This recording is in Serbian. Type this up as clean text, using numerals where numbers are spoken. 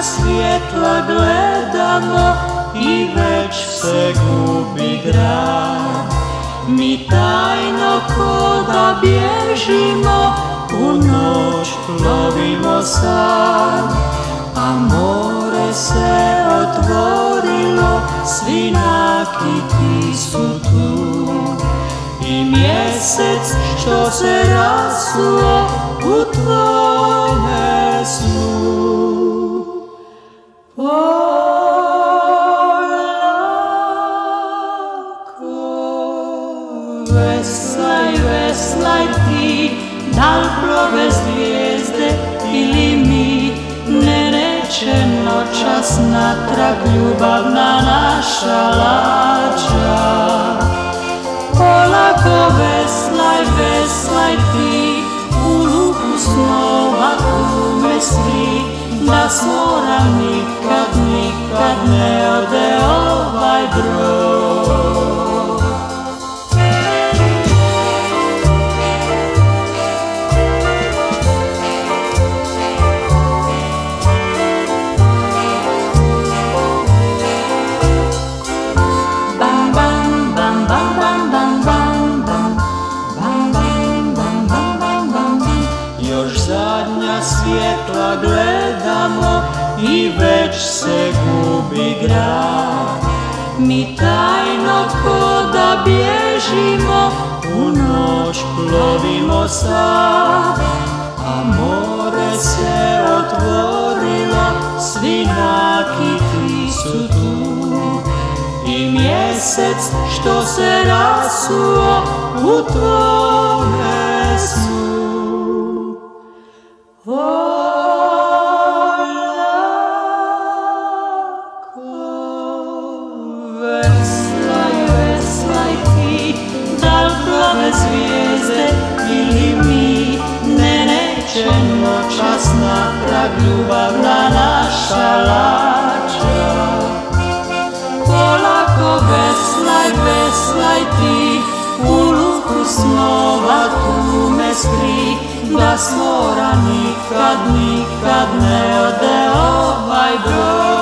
svjetla gledamo i već se gubi grad. Mi tajno ko da bježimo, u noć plovimo sad, a more se otvorilo, svi nakiti su tu. I mjesec što se rasuo u tvome snu. Veslaj, veslaj ti, dal plove zvijezde ili mi, ne reče noćas natrag ljubavna naša lađa. Polako veslaj, veslaj ti, u luku snova tu me svi, da s mora nikad, nikad ne ode ovaj brod. Zadnja svjetla gledamo i već se gubi grad. Mi tajno ko da bježimo, u noć plovimo sad, a more se otvorilo, svi nakiti su tu. I mjesec što se rasuo u tvome snu. Veslaj, veslaj ti, dal plove zvijezde ili mi, ne neće noćas natrag ljubavna naša lađa. Polako veslaj, veslaj ti, u luku snova tu me skri, da s mora nikad, nikad ne ode ovaj brod.